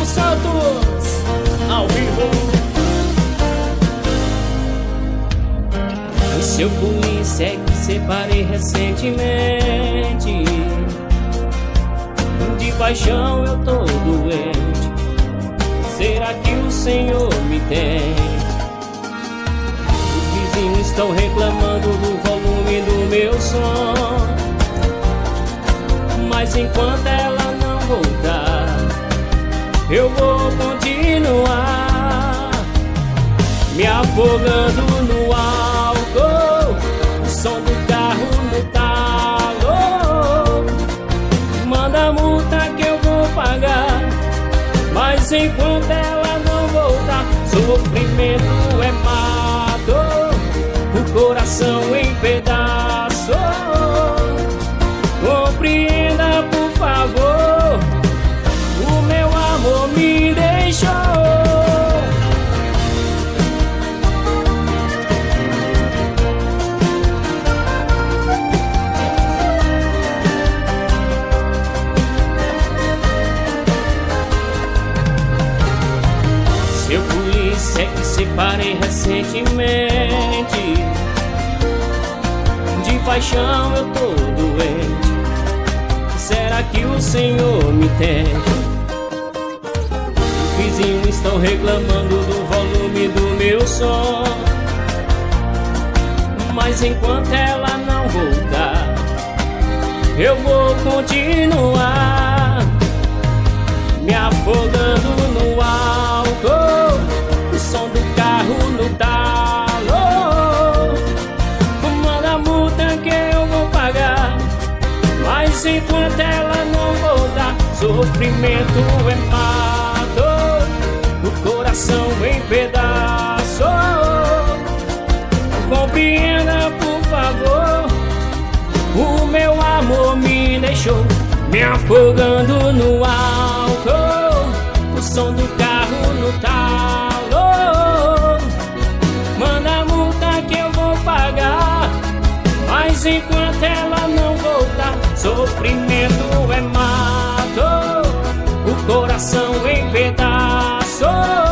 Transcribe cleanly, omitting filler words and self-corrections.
Silvio Santos, ao vivo. O seu polícia é que separei recentemente. De paixão eu tô doente. Será que o Senhor me tem? Os vizinhos estão reclamando do volume do meu som, mas enquanto ela não voltar, eu vou continuar me afogando no álcool, o som do carro no talo. Manda a multa que eu vou pagar, mas enquanto ela não voltar, sofrimento é mato, o coração em pedaços. Compreenda, por favor, o meu amor me deixou. Seu polícia é que separei recentemente. De paixão eu tô doente. Será que o Senhor me tem? Os vizinhos estão reclamando do volume do meu som, mas enquanto ela não voltar, eu vou continuar me afogando no álcool, o som do carro no talo. Manda a multa que eu vou pagar, mas enquanto ela não voltar, sofrimento é mato, o coração em pedaços. Compreenda, por favor, o meu amor me deixou me afogando no álcool, o som do carro no talo. Manda a multa que eu vou pagar, mas enquanto ela não voltar, sofrimento é mato, o coração em pedaços.